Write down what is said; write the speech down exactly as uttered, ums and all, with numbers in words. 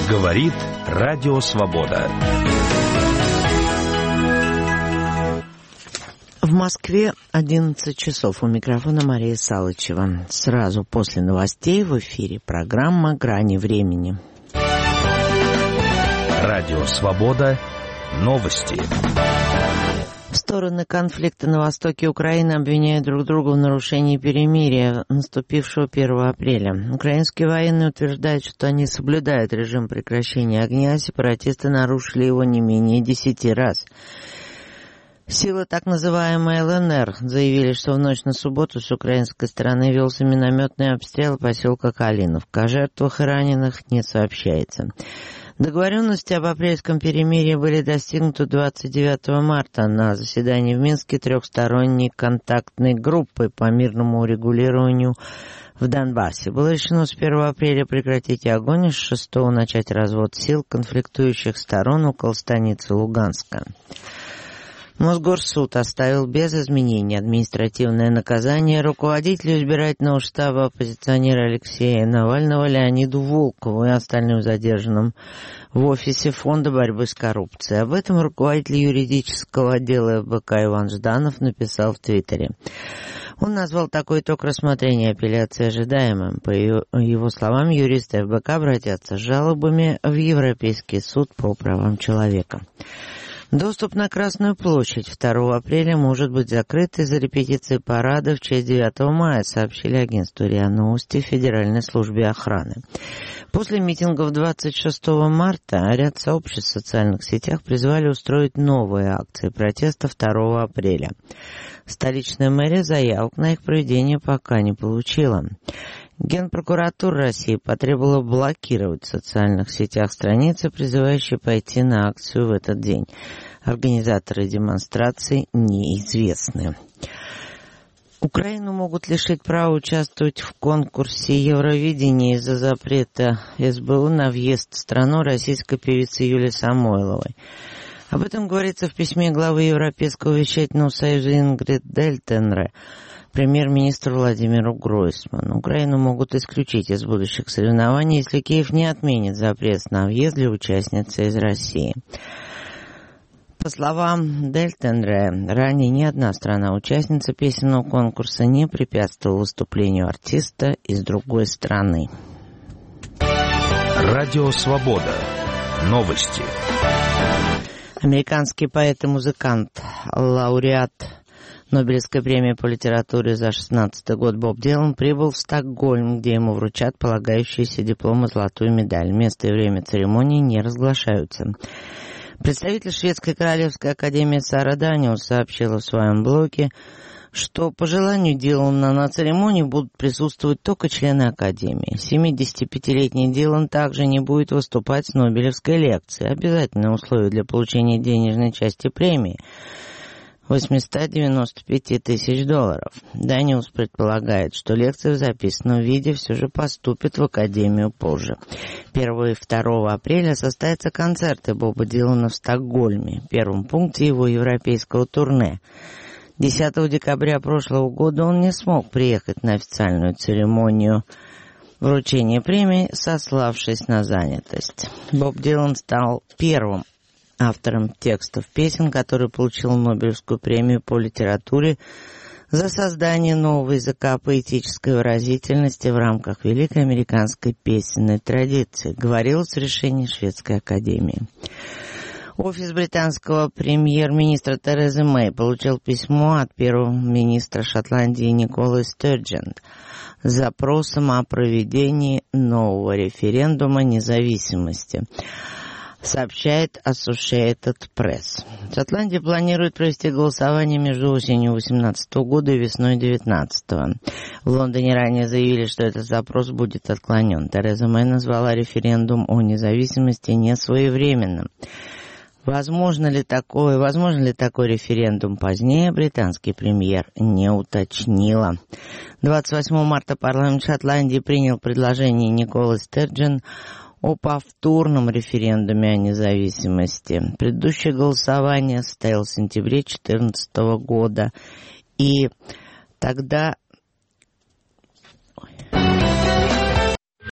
Говорит Радио Свобода. В Москве одиннадцать часов. У микрофона Мария Салычева. Сразу после новостей в эфире программа «Грани времени». Радио Свобода. Новости. Стороны конфликта на востоке Украины обвиняют друг друга в нарушении перемирия, наступившего первого апреля. Украинские военные утверждают, что они соблюдают режим прекращения огня, а сепаратисты нарушили его не менее десяти раз. Силы так называемой эл эн эр заявили, что в ночь на субботу с украинской стороны велся минометный обстрел поселка Калиновка. О жертвах и раненых не сообщается. Договоренности об апрельском перемирии были достигнуты двадцать девятого марта на заседании в Минске трехсторонней контактной группы по мирному урегулированию в Донбассе. Было решено с первого апреля прекратить огонь и с шестого начать развод сил конфликтующих сторон около станицы Луганска. Мосгорсуд оставил без изменений административное наказание руководителю избирательного штаба оппозиционера Алексея Навального Леониду Волкову и остальным задержанным в офисе Фонда борьбы с коррупцией. Об этом руководитель юридического отдела эф бэ ка Иван Жданов написал в Твиттере. Он назвал такой итог рассмотрения апелляции ожидаемым. По его словам, юристы эф бэ ка обратятся с жалобами в Европейский суд по правам человека. Доступ на Красную площадь второго апреля может быть закрыт из-за репетиции парада в честь девятого мая, сообщили агентству РИА Новости в Федеральной службе охраны. После митингов двадцать шестого марта ряд сообществ в социальных сетях призвали устроить новые акции протеста второго апреля. Столичная мэрия заявок на их проведение пока не получила. Генпрокуратура России потребовала блокировать в социальных сетях страницы, призывающие пойти на акцию в этот день. Организаторы демонстраций неизвестны. Украину могут лишить права участвовать в конкурсе Евровидения из-за запрета эс бэ у на въезд в страну российской певицы Юлии Самойловой. Об этом говорится в письме главы Европейского вещательного союза Ингрид Дельтенре премьер-министру Владимиру Гройсману. Украину могут исключить из будущих соревнований, если Киев не отменит запрет на въезд для участницы из России. По словам Дельтенре, ранее ни одна страна-участница песенного конкурса не препятствовала выступлению артиста из другой страны. Радио Свобода. Новости. Американский поэт и музыкант, лауреат Нобелевской премии по литературе за шестнадцатый год Боб Дилан прибыл в Стокгольм, где ему вручат полагающиеся диплом и золотую медаль. Место и время церемонии не разглашаются. Представитель Шведской Королевской Академии Сара Даниус сообщила в своем блоге, что по желанию Дилана на церемонии будут присутствовать только члены Академии. семидесятипятилетний Дилан также не будет выступать с Нобелевской лекцией. Обязательное условие для получения денежной части премии – восемьсот девяносто пять тысяч долларов. Даниус предполагает, что лекция в записанном виде все же поступит в Академию позже. первого и второго апреля состоятся концерты Боба Дилана в Стокгольме, первом пункте его европейского турне. десятого декабря прошлого года он не смог приехать на официальную церемонию вручения премии, сославшись на занятость. Боб Дилан стал первым автором текстов песен, который получил Нобелевскую премию по литературе за создание нового языка поэтической выразительности в рамках Великой американской песенной традиции, говорилось в решении Шведской академии. Офис британского премьер-министра Терезы Мэй получил письмо от первого министра Шотландии Николы Стерджен с запросом о проведении нового референдума независимости, сообщает Associated Press. Шотландия планирует провести голосование между осенью две тысячи восемнадцатого года и весной две тысячи девятнадцатого. В Лондоне ранее заявили, что этот запрос будет отклонен. Тереза Мэй назвала референдум о независимости несвоевременным. Возможно ли такое, возможно ли такой референдум позднее, британский премьер не уточнила. двадцать восьмого марта парламент Шотландии принял предложение Николы Стерджен о повторном референдуме о независимости. Предыдущее голосование состоялось в сентябре две тысячи четырнадцатого года, и тогда